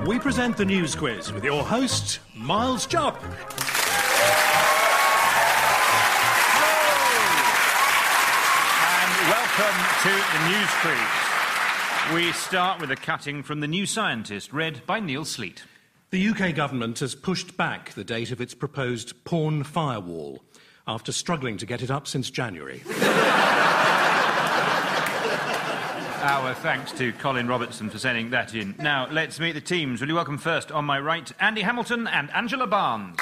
We present the News Quiz with your host, Miles Jupp. And welcome to the News Quiz. We start with a cutting from The New Scientist, read by Neil Sleet. The UK government has pushed back the date of its proposed porn firewall after struggling to get it up since January. Our thanks to Colin Robertson for sending that in. Now, let's meet the teams. Will you welcome first, on my right, Andy Hamilton and Angela Barnes.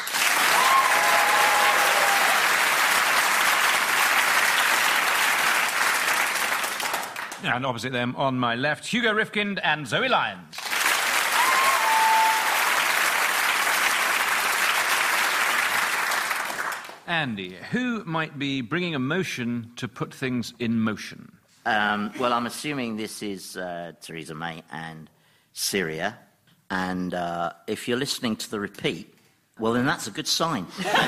And opposite them, on my left, Hugo Rifkind and Zoe Lyons. Andy, who might be bringing a motion to put things in motion? Well, I'm assuming this is Theresa May and Syria. And if you're listening to the repeat, well, then that's a good sign.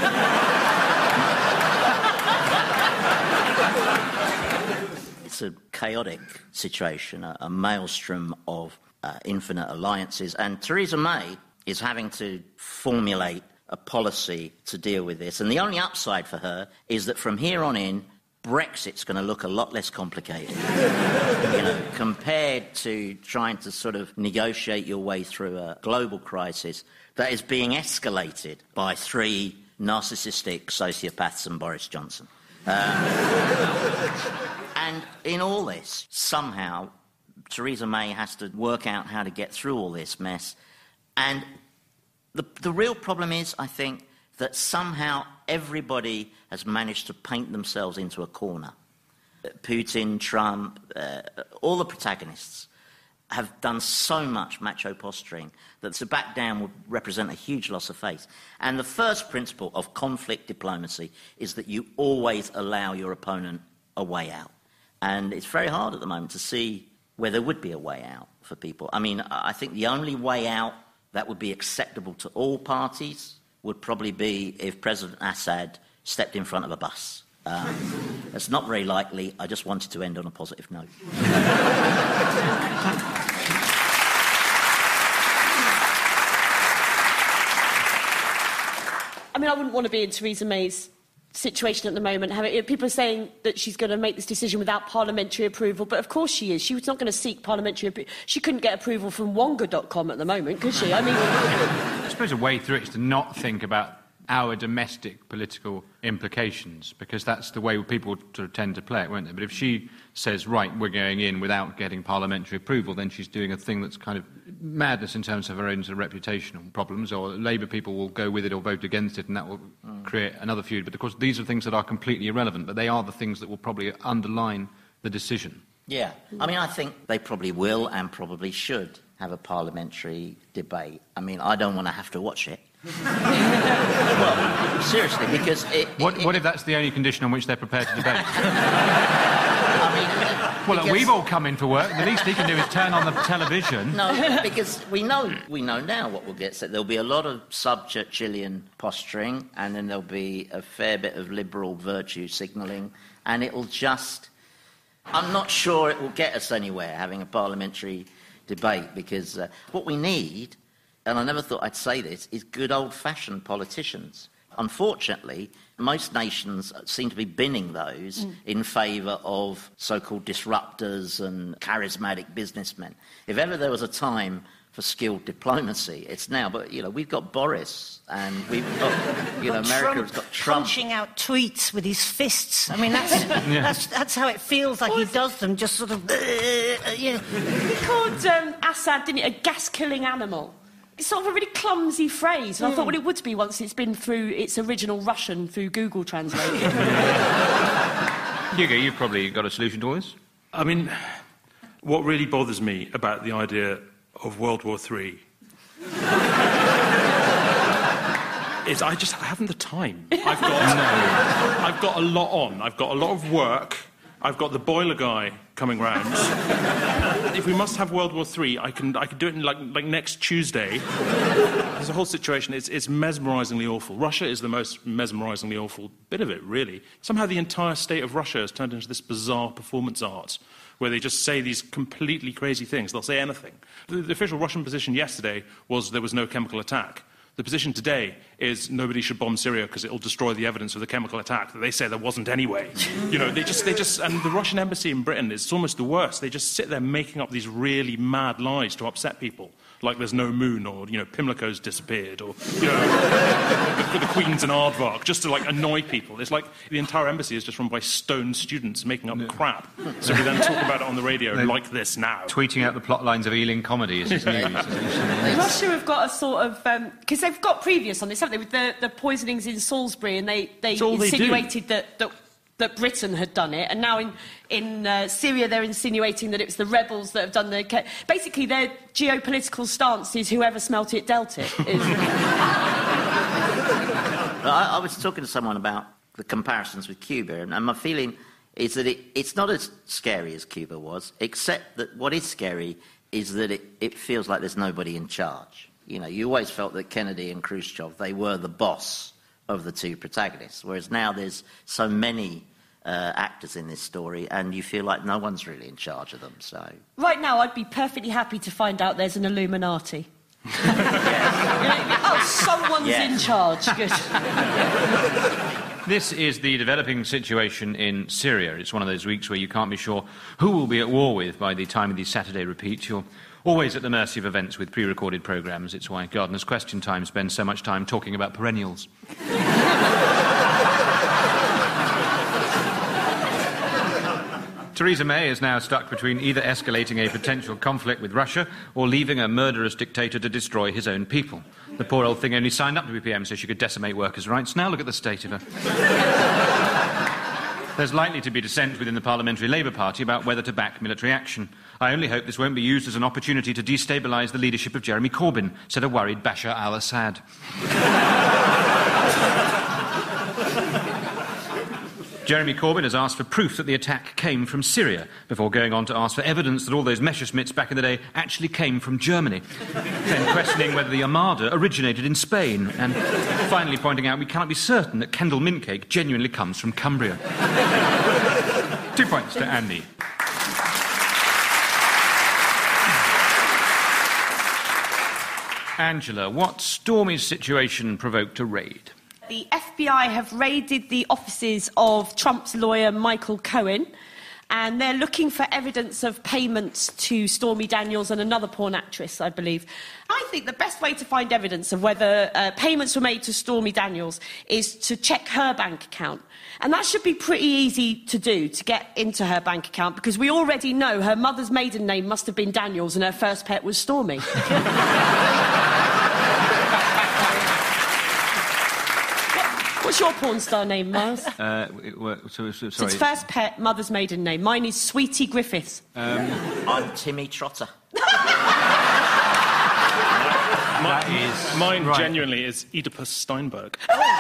It's a chaotic situation, a maelstrom of infinite alliances. And Theresa May is having to formulate a policy to deal with this. And the only upside for her is that from here on in, Brexit's going to look a lot less complicated, compared to trying to sort of negotiate your way through a global crisis that is being escalated by three narcissistic sociopaths and Boris Johnson. And in all this, somehow, Theresa May has to work out how to get through all this mess. And the real problem is, I think, that somehow everybody has managed to paint themselves into a corner. Putin, Trump, all the protagonists have done so much macho posturing that to back down would represent a huge loss of faith. And the first principle of conflict diplomacy is that you always allow your opponent a way out. And it's very hard at the moment to see where there would be a way out for people. I mean, I think the only way out that would be acceptable to all parties would probably be if President Assad stepped in front of a bus. That's not very likely. I just wanted to end on a positive note. I mean, I wouldn't want to be in Theresa May's situation at the moment. People are saying that she's going to make this decision without parliamentary approval, but of course she is. She was not going to seek parliamentary approval. She couldn't get approval from Wonga.com at the moment, could she? I mean... I suppose a way through it is to not think about our domestic political implications, because that's the way people sort of tend to play it, won't they? But if she says, right, we're going in without getting parliamentary approval, then she's doing a thing that's kind of madness in terms of her own sort of reputational problems, or Labour people will go with it or vote against it, and that will create another feud. But, of course, these are things that are completely irrelevant, but they are the things that will probably underline the decision. Yeah. I mean, I think they probably will and probably should have a parliamentary debate. I mean, I don't want to have to watch it. Well, seriously, because What if that's the only condition on which they're prepared to debate? I mean... Well, we've all come in for work. The least he can do is turn on the television. No, because we know now what will get said. There'll be a lot of sub-Churchillian posturing, and then there'll be a fair bit of liberal virtue signalling, and it'll just... I'm not sure it will get us anywhere, having a parliamentary debate, because what we need, and I never thought I'd say this, is good old-fashioned politicians. Unfortunately, most nations seem to be binning those in favour of so-called disruptors and charismatic businessmen. If ever there was a time for skilled diplomacy, it's now. But, we've got Boris, and we've got, America's got Trump. Punching out tweets with his fists. I mean, that's how it feels like he does them, just sort of... He called Assad, didn't he, a gas-killing animal. It's sort of a really clumsy phrase, and I thought, well, it would be once it's been through its original Russian through Google Translate. Hugo, you've probably got a solution to all this? I mean, what really bothers me about the idea of World War III is I haven't the time. I've got a lot on. I've got a lot of work. I've got the boiler guy coming round. If we must have World War III, I can do it in like next Tuesday. There's a whole situation. It's mesmerisingly awful. Russia is the most mesmerisingly awful bit of it, really. Somehow the entire state of Russia has turned into this bizarre performance art where they just say these completely crazy things. They'll say anything. The official Russian position yesterday was there was no chemical attack. The position today is nobody should bomb Syria because it will destroy the evidence of the chemical attack that they say there wasn't anyway. You know, they just, and the Russian embassy in Britain is almost the worst. They just sit there making up these really mad lies to upset people, like there's no moon, or, you know, Pimlico's disappeared, or, you know, the Queen's an aardvark, just to, like, annoy people. It's like the entire embassy is just run by stoned students making up crap. So we then talk about it on the radio like this now. Tweeting out the plot lines of Ealing Comedy is his news. Russia have got a sort of... Because they've got previous on this, haven't they, with the poisonings in Salisbury, and they insinuated that Britain had done it, and now in Syria they're insinuating that it was the rebels that have done the... Basically, their geopolitical stance is whoever smelt it dealt it. I was talking to someone about the comparisons with Cuba, and my feeling is that it's not as scary as Cuba was, except that what is scary is that it feels like there's nobody in charge. You know, you always felt that Kennedy and Khrushchev, they were the boss of the two protagonists, whereas now there's so many actors in this story, and you feel like no one's really in charge of them. So right now, I'd be perfectly happy to find out there's an Illuminati. Oh, someone's in charge. Good. This is the developing situation in Syria. It's one of those weeks where you can't be sure who will be at war with by the time of these Saturday repeats. You're always at the mercy of events with pre-recorded programmes. It's why Gardener's Question Time spends so much time talking about perennials. Theresa May is now stuck between either escalating a potential conflict with Russia or leaving a murderous dictator to destroy his own people. The poor old thing only signed up to be PM so she could decimate workers' rights. Now look at the state of her. There's likely to be dissent within the Parliamentary Labour Party about whether to back military action. I only hope this won't be used as an opportunity to destabilise the leadership of Jeremy Corbyn, said a worried Bashar al-Assad. Jeremy Corbyn has asked for proof that the attack came from Syria, before going on to ask for evidence that all those Messerschmitts back in the day actually came from Germany, then questioning whether the Armada originated in Spain, and finally pointing out we cannot be certain that Kendal mint cake genuinely comes from Cumbria. 2 points to Andy. Angela, what stormy situation provoked a raid? The FBI have raided the offices of Trump's lawyer, Michael Cohen, and they're looking for evidence of payments to Stormy Daniels and another porn actress, I believe. I think the best way to find evidence of whether payments were made to Stormy Daniels is to check her bank account. And that should be pretty easy to do, to get into her bank account, because we already know her mother's maiden name must have been Daniels and her first pet was Stormy. What's your porn star name, Miles? Sorry. It's first pet, mother's maiden name. Mine is Sweetie Griffiths. I'm Timmy Trotter. Mine right. Genuinely is Oedipus Steinberg.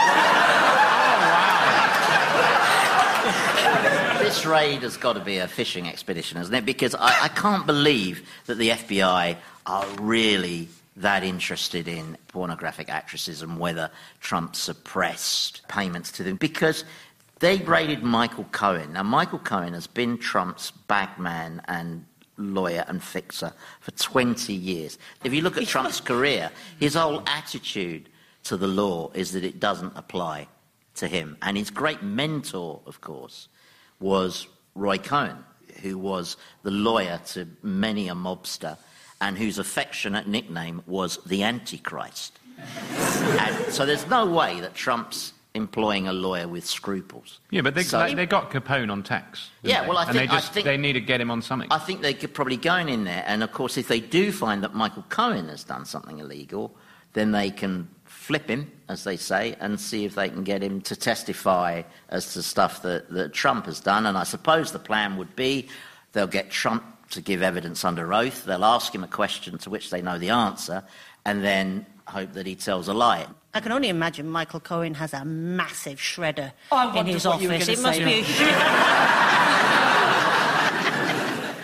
This raid has got to be a fishing expedition, hasn't it? Because I can't believe that the FBI are really that interested in pornographic actresses and whether Trump suppressed payments to them, because they raided Michael Cohen. Now, Michael Cohen has been Trump's bagman and lawyer and fixer for 20 years. If you look at Trump's career, his whole attitude to the law is that it doesn't apply to him. And his great mentor, of course, was Roy Cohn, who was the lawyer to many a mobster and whose affectionate nickname was the Antichrist. And so there's no way that Trump's employing a lawyer with scruples. Yeah, but they got Capone on tax. Yeah, well, I think they need to get him on something. I think they could probably go in there, and of course, if they do find that Michael Cohen has done something illegal, then they can flip him, as they say, and see if they can get him to testify as to stuff that Trump has done. And I suppose the plan would be they'll get Trump to give evidence under oath, they'll ask him a question to which they know the answer, and then hope that he tells a lie. I can only imagine Michael Cohen has a massive shredder in his office. It must be a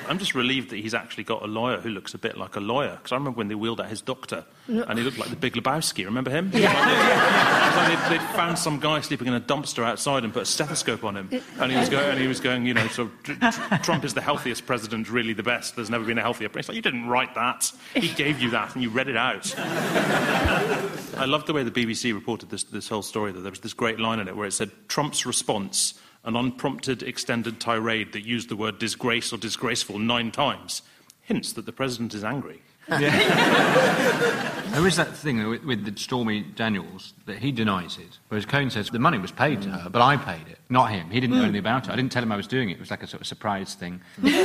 I'm just relieved that he's actually got a lawyer who looks a bit like a lawyer. Because I remember when they wheeled out his doctor, and he looked like the Big Lebowski. Remember him? Yeah. They'd found some guy sleeping in a dumpster outside and put a stethoscope on him, and he was going, you know, so Trump is the healthiest president, really the best. There's never been a healthier president. It's like, you didn't write that. He gave you that, and you read it out. I loved the way the BBC reported this whole story. That there was this great line in it where it said, Trump's response, an unprompted extended tirade that used the word disgrace or disgraceful 9 times, hints that the president is angry. Yeah. There is that thing with Stormy Daniels that he denies it, whereas Cohn says the money was paid to her, but I paid it, not him. He didn't know anything about it. I didn't tell him I was doing it. It was like a sort of surprise thing.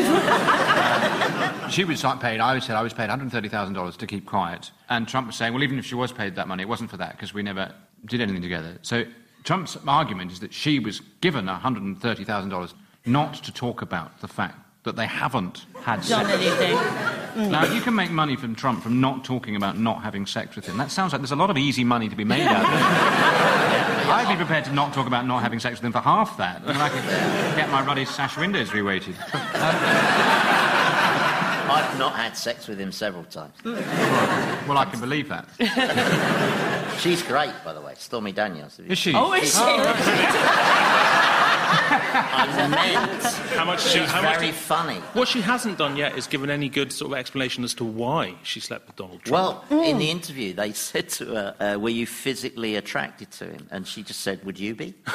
She was paid. I said I was paid $130,000 to keep quiet, and Trump was saying, well, even if she was paid that money, it wasn't for that because we never did anything together. So Trump's argument is that she was given $130,000 not to talk about the fact that they haven't had sex. Done anything. Now, you can make money from Trump from not talking about not having sex with him. That sounds like there's a lot of easy money to be made out of it. I'd be prepared to not talk about not having sex with him for half that, and I could get my ruddy sash windows reweighted. I've not had sex with him several times. Well, I can believe that. She's great, by the way, Stormy Daniels. Is she? Oh, is she? I meant she's very funny. What she hasn't done yet is given any good sort of explanation as to why she slept with Donald Trump. Well, in the interview, they said to her, were you physically attracted to him? And she just said, would you be?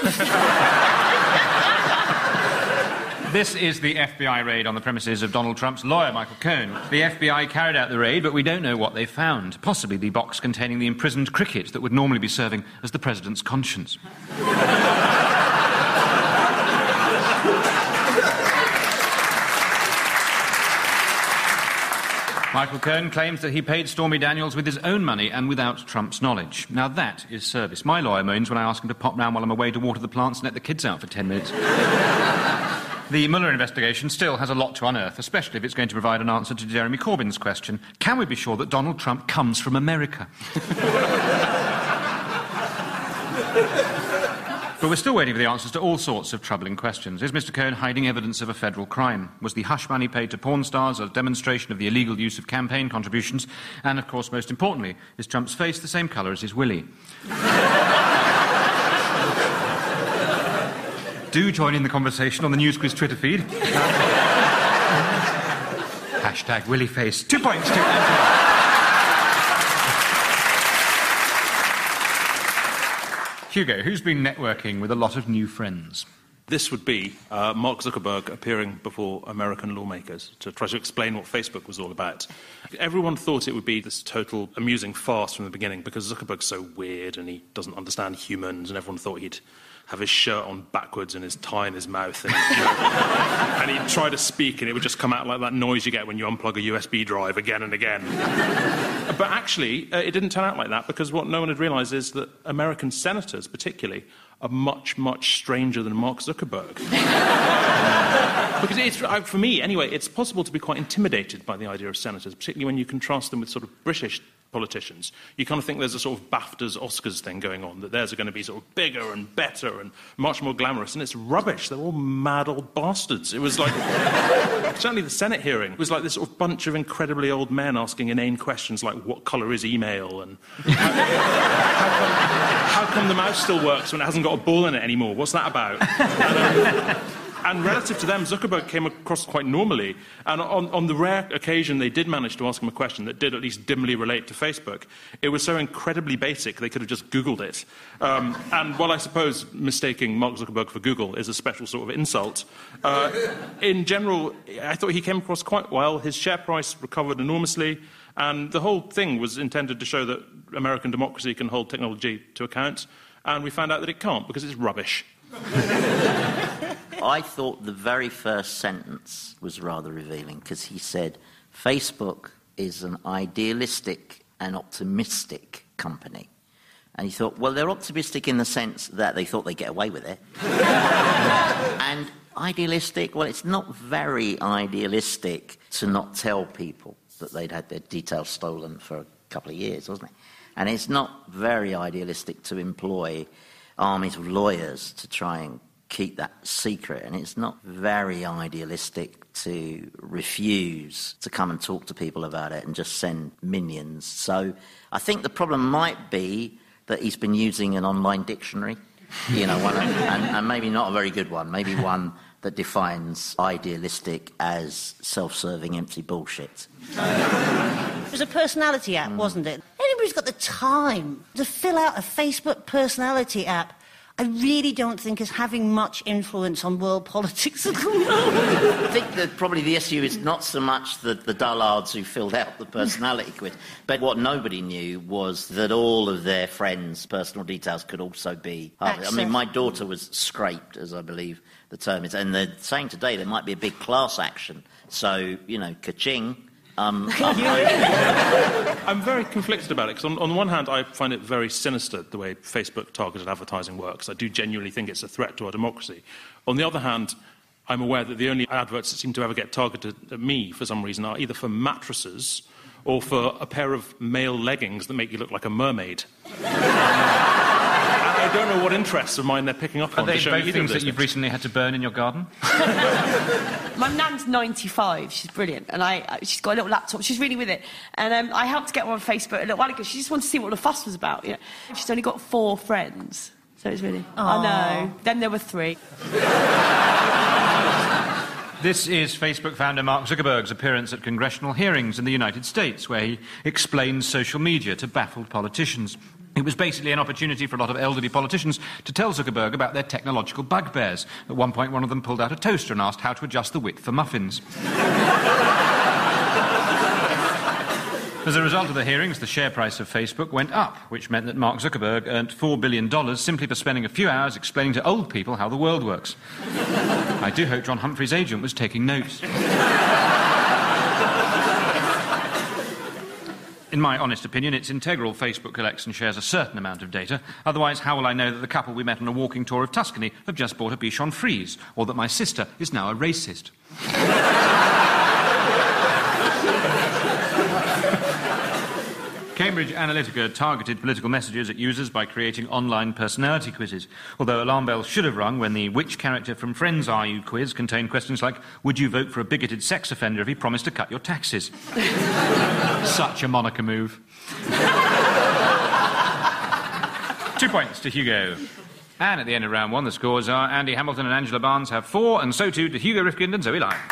This is the FBI raid on the premises of Donald Trump's lawyer, Michael Cohen. The FBI carried out the raid, but we don't know what they found. Possibly the box containing the imprisoned cricket that would normally be serving as the president's conscience. Michael Cohen claims that he paid Stormy Daniels with his own money and without Trump's knowledge. Now that is service. My lawyer moans when I ask him to pop round while I'm away to water the plants and let the kids out for 10 minutes. The Mueller investigation still has a lot to unearth, especially if it's going to provide an answer to Jeremy Corbyn's question, can we be sure that Donald Trump comes from America? But we're still waiting for the answers to all sorts of troubling questions. Is Mr. Cohen hiding evidence of a federal crime? Was the hush money paid to porn stars a demonstration of the illegal use of campaign contributions? And, of course, most importantly, is Trump's face the same colour as his willy? Do join in the conversation on the News Quiz Twitter feed. Hashtag WillyFace. 2 points to Anthony. Hugo, who's been networking with a lot of new friends? This would be Mark Zuckerberg appearing before American lawmakers to try to explain what Facebook was all about. Everyone thought it would be this total amusing farce from the beginning because Zuckerberg's so weird and he doesn't understand humans, and everyone thought he'd have his shirt on backwards and his tie in his mouth, and and he'd try to speak and it would just come out like that noise you get when you unplug a USB drive again and again. But actually, it didn't turn out like that, because what no one had realised is that American senators, particularly, are much, much stranger than Mark Zuckerberg. Because it's, for me, anyway, it's possible to be quite intimidated by the idea of senators, particularly when you contrast them with sort of British politicians. You kind of think there's a sort of BAFTAs, Oscars thing going on, that theirs are going to be sort of bigger and better and much more glamorous, and it's rubbish. They're all mad old bastards. It was like, certainly the Senate hearing was like this sort of bunch of incredibly old men asking inane questions like, what colour is email, and how come the mouse still works when it hasn't got a ball in it anymore? What's that about? And relative to them, Zuckerberg came across quite normally. And on the rare occasion they did manage to ask him a question that did at least dimly relate to Facebook, it was so incredibly basic they could have just Googled it. And while I suppose mistaking Mark Zuckerberg for Google is a special sort of insult, in general, I thought he came across quite well. His share price recovered enormously. And the whole thing was intended to show that American democracy can hold technology to account. And we found out that it can't, because it's rubbish. I thought the very first sentence was rather revealing, because he said, Facebook is an idealistic and optimistic company. And he thought, well, they're optimistic in the sense that they thought they'd get away with it. And idealistic, well, it's not very idealistic to not tell people that they'd had their details stolen for a couple of years, wasn't it? And it's not very idealistic to employ armies of lawyers to try and keep that secret, and it's not very idealistic to refuse to come and talk to people about it and just send minions. So I think the problem might be that he's been using an online dictionary, and maybe not a very good one, maybe one that defines idealistic as self-serving empty bullshit. It was a personality app, wasn't it? Anybody's got the time to fill out a Facebook personality app, I really don't think is having much influence on world politics at the moment. I think that probably the issue is not so much the dullards who filled out the personality quiz, but what nobody knew was that all of their friends' personal details could also be... I mean, my daughter was scraped, as I believe the term is, and they're saying today there might be a big class action. So, ka-ching... I'm very conflicted about it, because on the one hand, I find it very sinister the way Facebook targeted advertising works. I do genuinely think it's a threat to our democracy. On the other hand, I'm aware that the only adverts that seem to ever get targeted at me, for some reason, are either for mattresses or for a pair of male leggings that make you look like a mermaid. I don't know what interests of mine they're picking up on. Are they both things that you've recently had to burn in your garden? My nan's 95. She's brilliant. And she's got a little laptop. She's really with it. And I helped get her on Facebook a little while ago. She just wanted to see what the fuss was about. She's only got 4 friends. So it's really... Aww. I know. Then there were 3. This is Facebook founder Mark Zuckerberg's appearance at congressional hearings in the United States, where he explains social media to baffled politicians. It was basically an opportunity for a lot of elderly politicians to tell Zuckerberg about their technological bugbears. At one point, one of them pulled out a toaster and asked how to adjust the width for muffins. As a result of the hearings, the share price of Facebook went up, which meant that Mark Zuckerberg earned $4 billion simply for spending a few hours explaining to old people how the world works. I do hope John Humphrey's agent was taking notes. In my honest opinion, it's integral Facebook collects and shares a certain amount of data. Otherwise, how will I know that the couple we met on a walking tour of Tuscany have just bought a Bichon Frise, or that my sister is now a racist? Cambridge Analytica targeted political messages at users by creating online personality quizzes, although alarm bells should have rung when the Which Character from Friends Are You quiz contained questions like, would you vote for a bigoted sex offender if he promised to cut your taxes? Such a Monica move. 2 points to Hugo. And at the end of round 1, the scores are Andy Hamilton and Angela Barnes have 4, and so too do Hugo Rifkind and Zoe Lyons.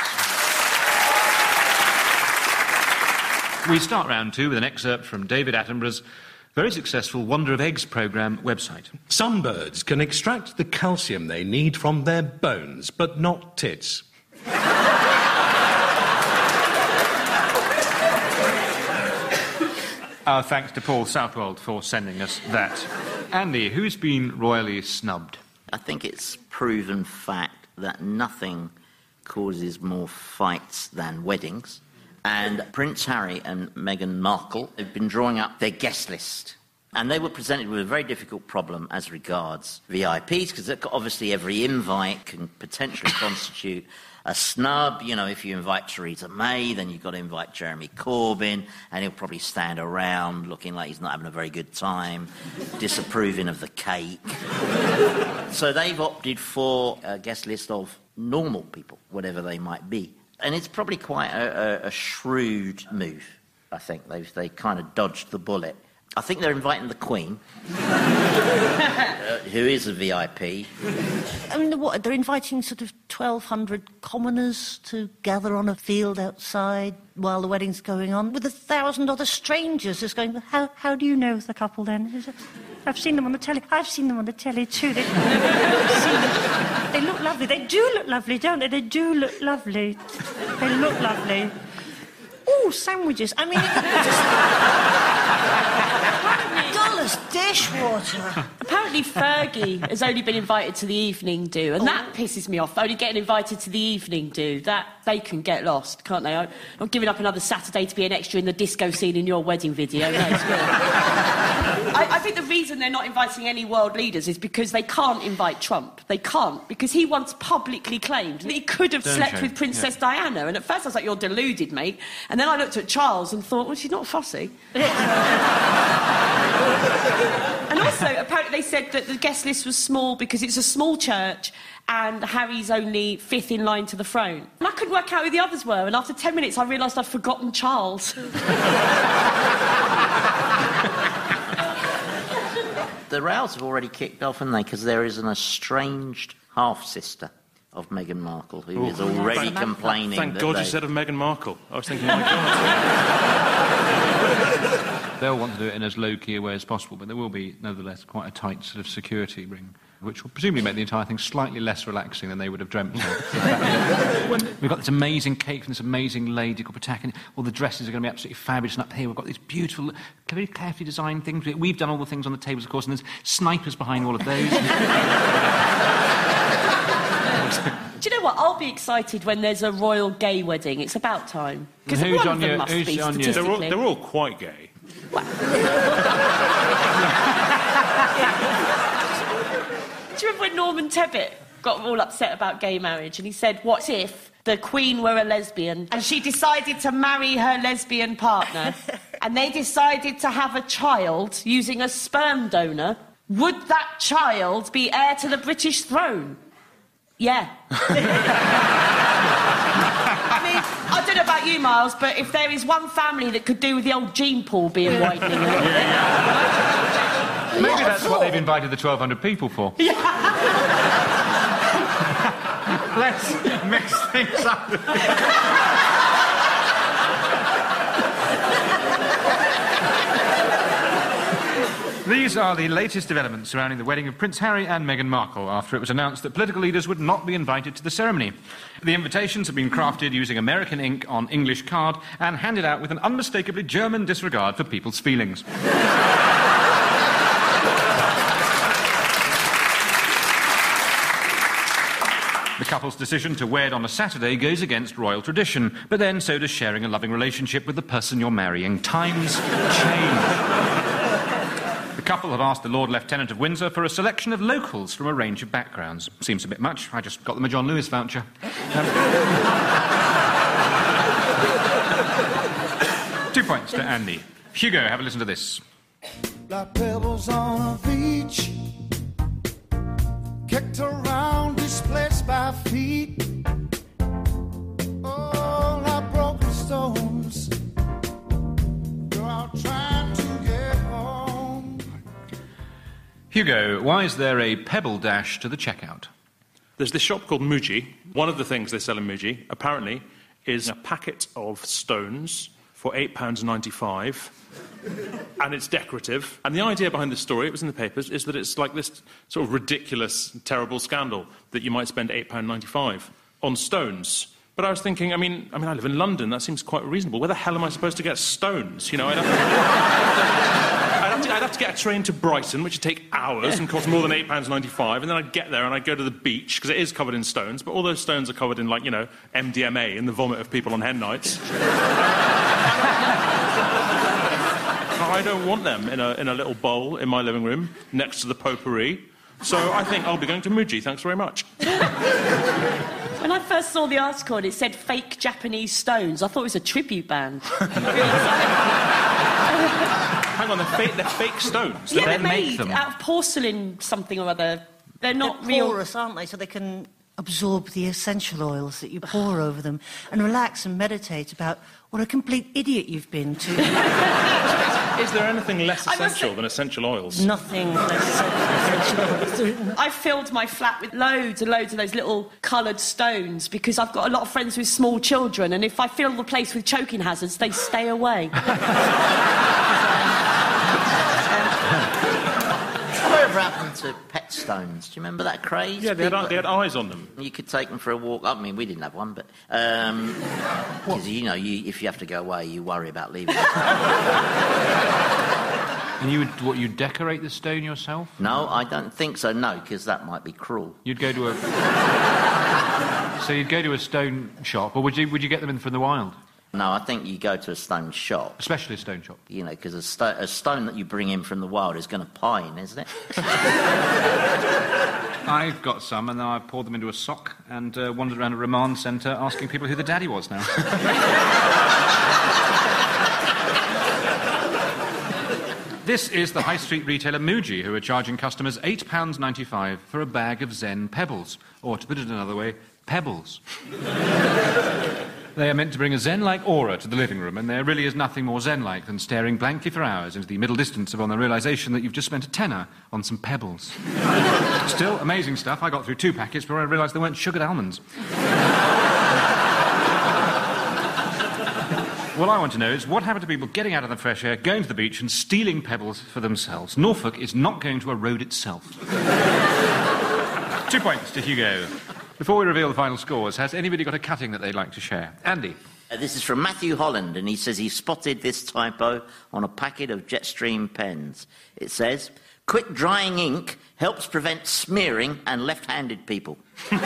We start round 2 with an excerpt from David Attenborough's very successful Wonder of Eggs programme website. Some birds can extract the calcium they need from their bones, but not tits. Our thanks to Paul Southwold for sending us that. Andy, who's been royally snubbed? I think it's proven fact that nothing causes more fights than weddings. And Prince Harry and Meghan Markle have been drawing up their guest list. And they were presented with a very difficult problem as regards VIPs, because obviously every invite can potentially constitute a snub. If you invite Theresa May, then you've got to invite Jeremy Corbyn, and he'll probably stand around looking like he's not having a very good time, disapproving of the cake. So they've opted for a guest list of normal people, whatever they might be. And it's probably quite a shrewd move, I think. They kind of dodged the bullet. I think they're inviting the Queen, who is a VIP. I mean, what, they're inviting sort of 1,200 commoners to gather on a field outside while the wedding's going on, with 1,000 other strangers just going, how do you know the couple then? I've seen them on the telly. I've seen them on the telly too. They look lovely. They do look lovely, don't they? They do look lovely. They look lovely. Ooh, sandwiches. I mean, $1 dishwater. Apparently Fergie has only been invited to the evening do, and that pisses me off. Only getting invited to the evening do, that they can get lost, can't they? I'm not giving up another Saturday to be an extra in the disco scene in your wedding video. No, it's good. I think the reason they're not inviting any world leaders is because they can't invite Trump. They can't, because he once publicly claimed that he could have slept with Princess Diana. And at first I was like, you're deluded, mate. And then I looked at Charles and thought, well, she's not fussy. And And also, apparently they said that the guest list was small because it's a small church and Harry's only 5th in line to the throne. And I couldn't work out who the others were, and after 10 minutes I realised I'd forgotten Charles. The rows have already kicked off, haven't they? Because there is an estranged half-sister of Meghan Markle who is already complaining. Thank God you said of Meghan Markle. I was thinking, my God. They'll want to do it in as low-key a way as possible, but there will be, nevertheless, quite a tight sort of security ring, which will presumably make the entire thing slightly less relaxing than they would have dreamt of. We've got this amazing cake from this amazing lady called Pataki. All the dresses are going to be absolutely fabulous. And up here we've got these beautiful, very carefully designed things. We've done all the things on the tables, of course, and there's snipers behind all of those. Do you know what? I'll be excited when there's a royal gay wedding. It's about time. Because one of them must be, statistically. They're all quite gay. Well. Do you remember when Norman Tebbit got all upset about gay marriage and he said, what if the Queen were a lesbian and she decided to marry her lesbian partner and they decided to have a child using a sperm donor, would that child be heir to the British throne? Yeah. I mean, I don't know about you, Miles, but if there is one family that could do with the old gene pool being widening a little bit... Maybe that's what they've invited the 1,200 people for. Yeah. Let's mix things up. These are the latest developments surrounding the wedding of Prince Harry and Meghan Markle after it was announced that political leaders would not be invited to the ceremony. The invitations have been crafted using American ink on English card and handed out with an unmistakably German disregard for people's feelings. The couple's decision to wed on a Saturday goes against royal tradition, but then so does sharing a loving relationship with the person you're marrying. Times change. The couple have asked the Lord Lieutenant of Windsor for a selection of locals from a range of backgrounds. Seems a bit much. I just got them a John Lewis voucher. 2 points to Andy. Hugo, have a listen to this. Like pebbles on a beach, kicked around, displaced by feet. Oh, like broken stones, go out trying to get home. Hugo, why is there a pebble dash to the checkout? There's this shop called Muji. One of the things they sell in Muji, apparently, is a packet of stones for £8.95, and it's decorative. And the idea behind this story, it was in the papers, is that it's like this sort of ridiculous, terrible scandal that you might spend £8.95 on stones. But I was thinking, I mean, I live in London, that seems quite reasonable. Where the hell am I supposed to get stones? You know, I'd have to get a train to Brighton, which would take hours and cost more than £8.95, and then I'd get there and I'd go to the beach, because it is covered in stones, but all those stones are covered in, like, you know, MDMA in the vomit of people on hen nights. I don't want them in a little bowl in my living room next to the potpourri. So I think I'll be going to Muji. Thanks very much. When I first saw the article and it said fake Japanese stones, I thought it was a tribute band. Hang on, they're fake stones. Yeah, they're make made them out of porcelain something or other. They're not They're real. porous, aren't they? So they can absorb the essential oils that you pour over them and relax and meditate about what a complete idiot you've been to. Is there anything less essential than essential oils? Nothing less essential. I filled my flat with loads and loads of those little coloured stones because I've got a lot of friends with small children, and if I fill the place with choking hazards, they stay away. Whatever happened to pet stones? Do you remember that craze? Yeah, they had eyes on them. You could take them for a walk. I mean, we didn't have one, but... Because, you know, if you have to go away, you worry about leaving it. And you'd decorate the stone yourself? No, I don't think so, no, because that might be cruel. You'd go to a... So you'd go to a stone shop, or would you get them in from the wild? No, I think you go to a stone shop. Especially a stone shop. You know, because a stone that you bring in from the wild is going to pine, isn't it? I've got some, and I poured them into a sock and wandered around a remand centre asking people who the daddy was now. This is the high street retailer Muji, who are charging customers £8.95 for a bag of Zen pebbles. Or, to put it another way, pebbles. They are meant to bring a Zen-like aura to the living room, and there really is nothing more Zen-like than staring blankly for hours into the middle distance upon the realisation that you've just spent a tenner on some pebbles. Still, amazing stuff. I got through 2 packets before I realised they weren't sugared almonds. What I want to know is what happened to people getting out of the fresh air, going to the beach and stealing pebbles for themselves. Norfolk is not going to erode itself. 2 points to Hugo. Before we reveal the final scores, has anybody got a cutting that they'd like to share? Andy. This is from Matthew Holland, and he says he spotted this typo on a packet of Jetstream pens. It says, "Quick drying ink helps prevent smearing and left-handed people."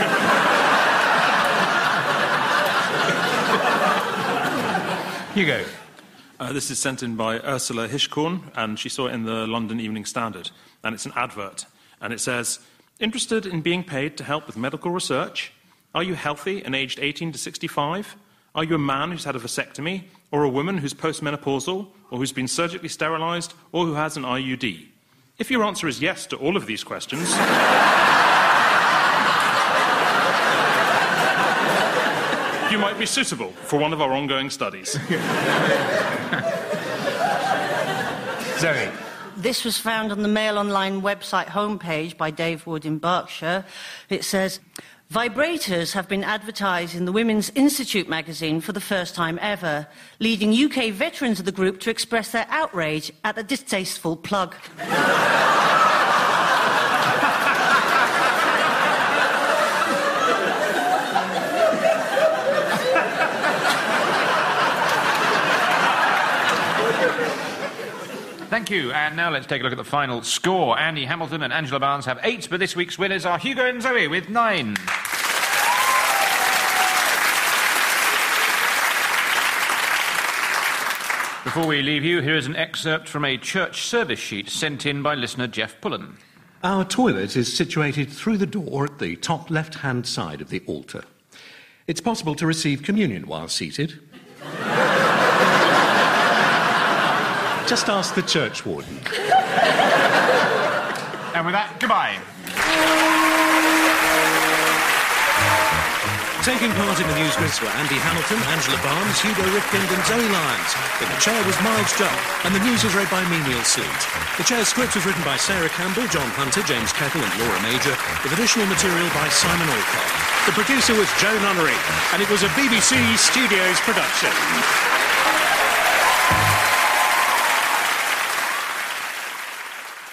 Hugo. This is sent in by Ursula Hishkorn, and she saw it in the London Evening Standard. And it's an advert. And it says, "Interested in being paid to help with medical research? Are you healthy and aged 18 to 65? Are you a man who's had a vasectomy, or a woman who's postmenopausal, or who's been surgically sterilised, or who has an IUD? If your answer is yes to all of these questions..." you might be suitable for one of our ongoing studies. Zoe. This was found on the Mail Online website homepage by Dave Wood in Berkshire. It says, "Vibrators have been advertised in the Women's Institute magazine for the first time ever, leading UK veterans of the group to express their outrage at the distasteful plug." Thank you. And now let's take a look at the final score. Andy Hamilton and Angela Barnes have 8, but this week's winners are Hugo and Zoe with 9. Before we leave you, here is an excerpt from a church service sheet sent in by listener Jeff Pullen. Our toilet is situated through the door at the top left-hand side of the altar. It's possible to receive communion while seated. Just ask the church warden. And with that, goodbye. Taking part in the news quiz were Andy Hamilton, Angela Barnes, Hugo Rifkind and Zoe Lyons. In the chair was Miles Judd, and the news was read by me, Neil Sleet. The chair's script was written by Sarah Campbell, John Hunter, James Kettle and Laura Major, with additional material by Simon Alcott. The producer was Joe Nunnery, and it was a BBC Studios production.